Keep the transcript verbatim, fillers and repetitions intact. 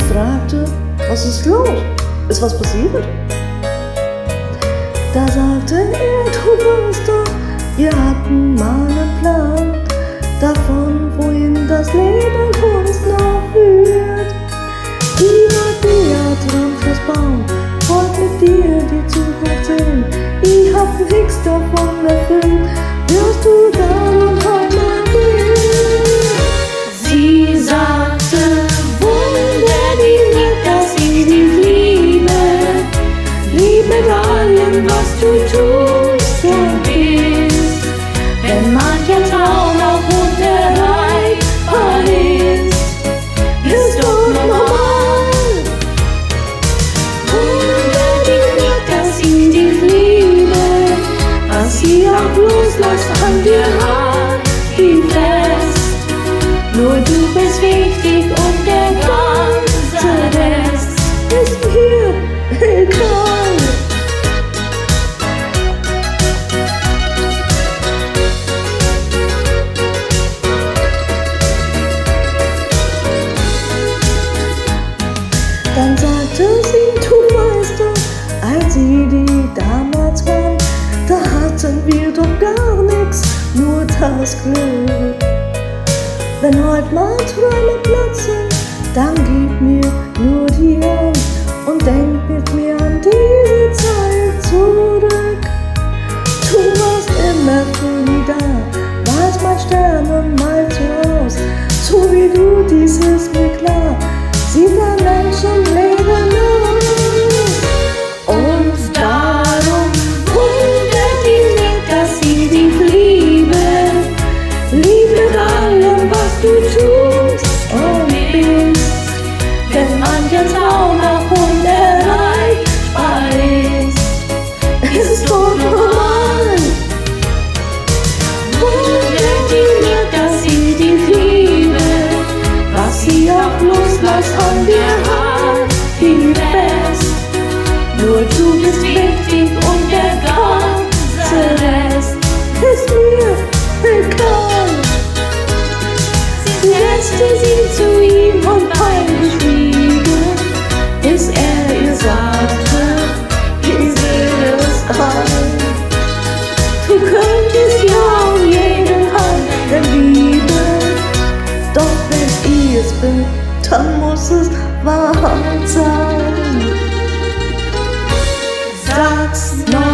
fragte, was ist los? Ist was passiert? Da sagte er, du weißt doch, wir hatten mal einen Plan davon, wohin das Leben uns noch führt. Die Maria Traumschloss bauen, wollt mit dir die Zukunft sehen. Ich hab nichts davon erfüllt, wirst du dann und heute gehen. Sie sagte, wunder die nicht, dass ich dich liebe. Lieb mit allem, was du tust und bist. Wenn mancher Traum auch unerreichbar ist, ist doch normal. Wunder die nicht, dass ich dich liebe. Was sie auch loslässt an dir hat, gib fest. Nur du bist wichtig und der ganze Rest ist mir egal. Dann sagte sie, du weißt doch, als sie die damals waren, da hatten wir doch gar nichts, nur das Glück. Wenn heute mal Träume platzen, dann gib mir nur die Hand und denk mit mir an diese Zeit zurück. Du warst immer für mich da, warst mein Stern und mein Zuhause. So wie du, dies ist mir klar, sieht ein Menschenleben aus. und darum wundert dich nicht, dass ich dich liebe. Lieb mit allem, was du tust und bist. Wenn mancher Traum auch unerreichbar ist, ist doch normal. Wundert dich nicht, dass ich dich liebe. Was sie auch loslässt an dir hat, gib fest. Nur du bist wichtig und der ganze Rest Ist mir egal. Sie setzte sie zu ihm und beide schwiegen, bis er ihr sagte, Ich sehe es ein. du könntest ja auch jeden anderen lieben. Doch wenn ich es bin, dann muss es Wahrheit sein. Sag's noch